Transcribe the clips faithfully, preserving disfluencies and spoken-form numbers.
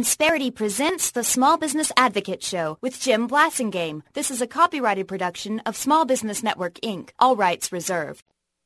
Insperity presents the Small Business Advocate Show with Jim Blasingame. This is a copyrighted production of Small Business Network, Incorporated. All rights reserved.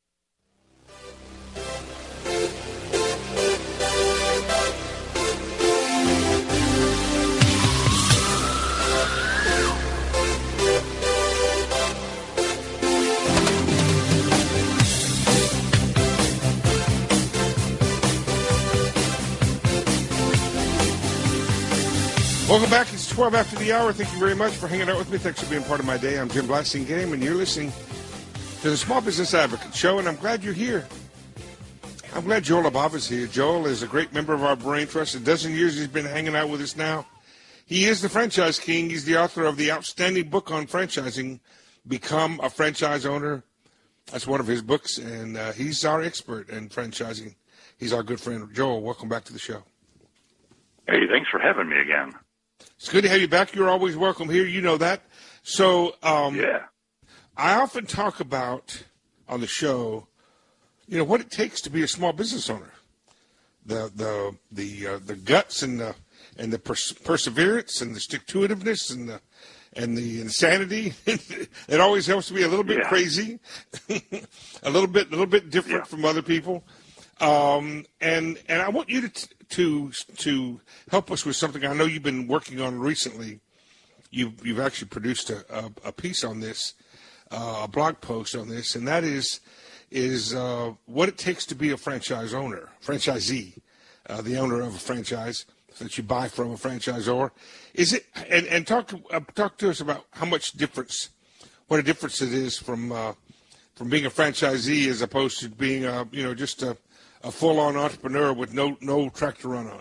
Welcome back. It's twelve after the hour. Thank you very much for hanging out with me. Thanks for being part of my day. I'm Jim Blasingame, and you're listening to the Small Business Advocate Show, and I'm glad you're here. I'm glad Joel Abava's here. Joel is a great member of our Brain Trust. A dozen years he's been hanging out with us now. He is the franchise king. He's the author of the outstanding book on franchising, Become a Franchise Owner. That's one of his books, and uh, he's our expert in franchising. He's our good friend. Joel, welcome back to the show. Hey, thanks for having me again. It's good to have you back. You're always welcome here. You know that. So um, yeah, I often talk about on the show, you know, what it takes to be a small business owner, the the the uh, the guts and the and the pers- perseverance and the stick-to-itiveness and the and the insanity. It always helps to be a little bit yeah. crazy, a little bit a little bit different yeah. from other people. Um, and and I want you to t- to to help us with something I know you've been working on recently. You've you've actually produced a, a, a piece on this, uh, a blog post on this, and that is is uh, what it takes to be a franchise owner, franchisee, uh, the owner of a franchise that you buy from a franchisor. Is it and and talk uh, talk to us about how much difference, what a difference it is from uh, from being a franchisee as opposed to being a you know just a a full-on entrepreneur with no no track to run on.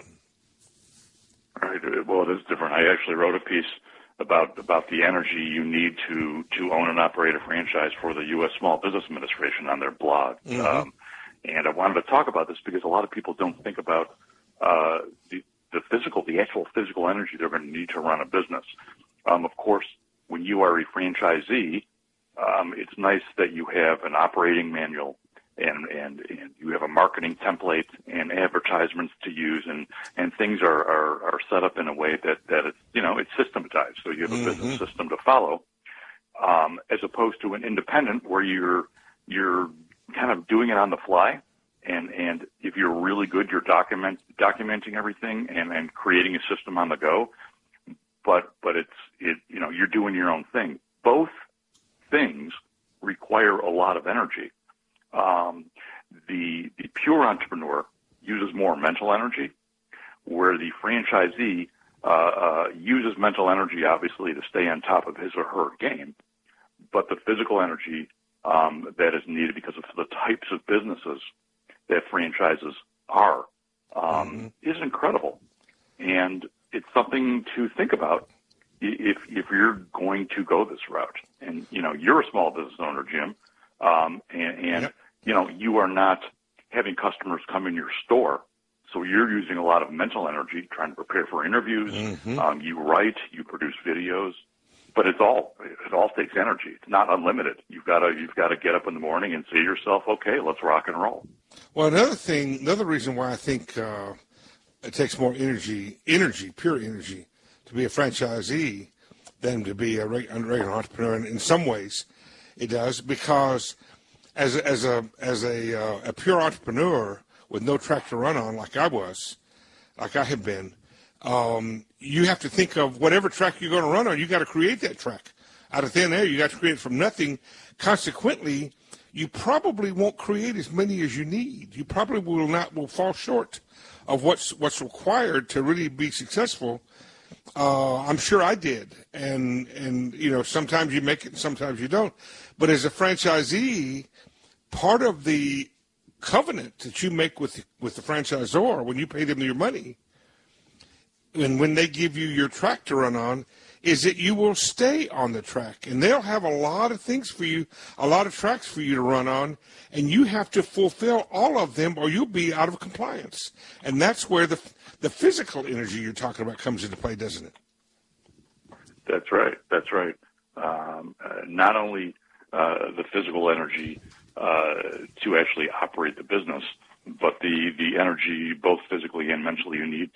Right. Well, it is different. I actually wrote a piece about about the energy you need to to own and operate a franchise for the U S Small Business Administration on their blog. Mm-hmm. Um, and I wanted to talk about this because a lot of people don't think about uh, the, the physical, the actual physical energy they're going to need to run a business. Um, of course, when you are a franchisee, um, it's nice that you have an operating manual And, and and you have a marketing template and advertisements to use, and, and things are, are, are set up in a way that, that it's, you know, it's systematized. So you have a mm-hmm. business system to follow, um, as opposed to an independent where you're you're kind of doing it on the fly. And, and if you're really good, you're document documenting everything and, and creating a system on the go. But but it's it you know you're doing your own thing. Both things require a lot of energy. Um, the, the pure entrepreneur uses more mental energy, where the franchisee uh, uh, uses mental energy, obviously, to stay on top of his or her game, but the physical energy um, that is needed because of the types of businesses that franchises are um, mm-hmm. is incredible. And it's something to think about if if you're going to go this route. And, you know, you're a small business owner, Jim, um, and, and yep. you know, you are not having customers come in your store, so you're using a lot of mental energy trying to prepare for interviews. Mm-hmm. Um, you write, you produce videos, but it's all it all takes energy. It's not unlimited. You've got to you've got to get up in the morning and say to yourself, "Okay, let's rock and roll." Well, another thing, another reason why I think uh, it takes more energy, energy, pure energy, to be a franchisee than to be a regular entrepreneur. And in some ways, it does because. As a, as a as a uh, a pure entrepreneur with no track to run on, like I was, like I have been, um, you have to think of whatever track you're going to run on. You got to create that track out of thin air. You got to create it from nothing. Consequently, you probably won't create as many as you need. You probably will not will fall short of what's what's required to really be successful. Uh, I'm sure I did, and and you know sometimes you make it, and sometimes you don't. But as a franchisee, part of the covenant that you make with with the franchisor when you pay them your money, and when they give you your track to run on, is that you will stay on the track, and they'll have a lot of things for you, a lot of tracks for you to run on, and you have to fulfill all of them, or you'll be out of compliance. And that's where the the physical energy you're talking about comes into play, doesn't it? That's right. That's right. Um, uh, not only uh, the physical energy uh, to actually operate the business, but the, the energy, both physically and mentally, you need to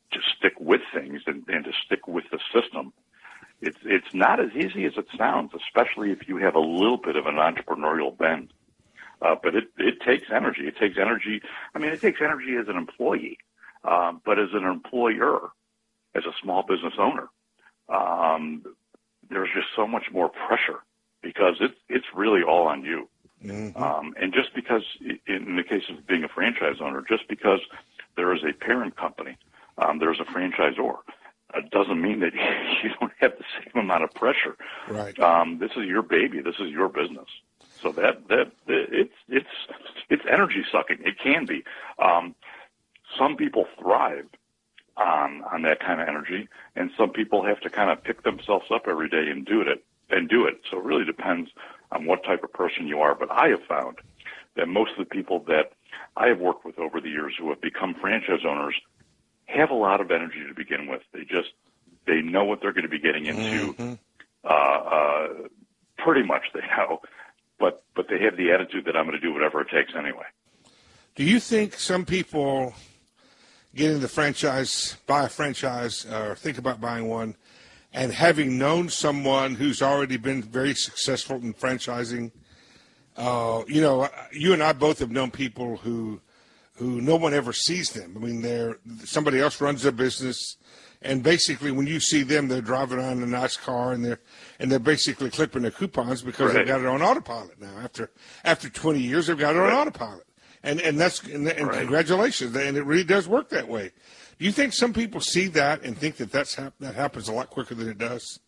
to stick with things and, and to stick with the system. It's it's not as easy as it sounds, especially if you have a little bit of an entrepreneurial bend. Uh, but it, it takes energy. It takes energy. I mean, it takes energy as an employee, um, but as an employer, as a small business owner, um, there's just so much more pressure because it's it's really all on you. Mm-hmm. Um, and just because, in the case of being a franchise owner, just because there is a parent company, um, there's a franchisor. It doesn't mean that you don't have the same amount of pressure. Right. Um, this is your baby. This is your business. So that that it's it's it's energy sucking. It can be. Um, some people thrive on on that kind of energy, and some people have to kind of pick themselves up every day and do it and do it. So it really depends on what type of person you are. But I have found that most of the people that I have worked with over the years who have become franchise owners have a lot of energy to begin with. They just, they know what they're going to be getting into. Mm-hmm. Uh, uh, pretty much they know, but, but they have the attitude that I'm going to do whatever it takes anyway. Do you think some people get into the franchise, buy a franchise, or think about buying one, and having known someone who's already been very successful in franchising, uh, you know, you and I both have known people who, who no one ever sees them. I mean, they're somebody else runs their business, and basically when you see them, they're driving around in a nice car, and they're and they're basically clipping their coupons because right. they've got it on autopilot now. After after twenty years, they've got it right. on autopilot, and and that's and, and right. congratulations, and it really does work that way. Do you think some people see that and think that that's hap- that happens a lot quicker than it does?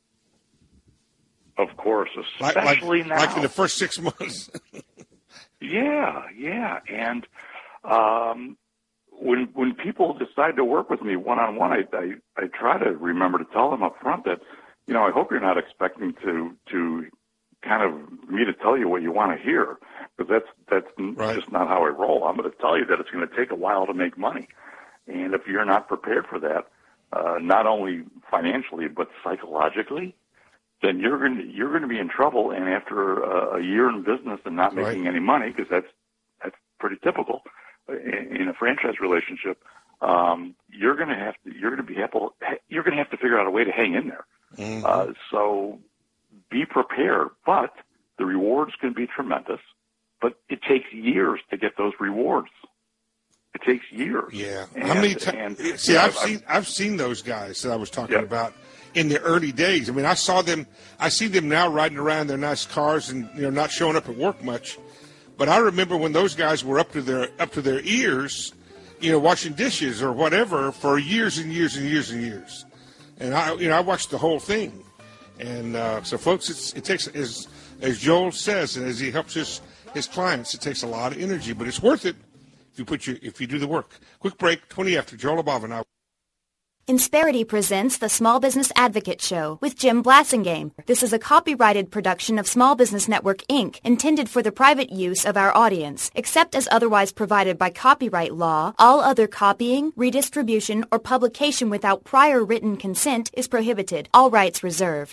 Of course, especially like, like, now. Like in the first six months. yeah, yeah, and. Um, when when people decide to work with me one on one, I, I I try to remember to tell them up front that, you know, I hope you're not expecting to to kind of me to tell you what you want to hear, because that's that's right. just not how I roll. I'm going to tell you that it's going to take a while to make money, and if you're not prepared for that, uh, not only financially but psychologically, then you're going to you're going to be in trouble. And after a, a year in business and not making right. any money, because that's that's pretty typical. In a franchise relationship, um, you're going to have to you're going to be able you're going to have to figure out a way to hang in there. Mm-hmm. Uh, so be prepared, but the rewards can be tremendous. But it takes years to get those rewards. It takes years. Yeah. And, How many times? See, I've I've seen I've seen those guys that I was talking yep. about in the early days. I mean, I saw them. I see them now riding around their nice cars and you know not showing up at work much. But I remember when those guys were up to their up to their ears, you know, washing dishes or whatever for years and years and years and years. And I, you know, I watched the whole thing. And uh, so, folks, it's, it takes, as as Joel says, and as he helps his his clients, it takes a lot of energy, but it's worth it if you put your if you do the work. Quick break, twenty after. Joel Above and I. Insperity presents the Small Business Advocate Show with Jim Blassingame. This is a copyrighted production of Small Business Network, Incorporated, intended for the private use of our audience. Except as otherwise provided by copyright law, all other copying, redistribution, or publication without prior written consent is prohibited. All rights reserved.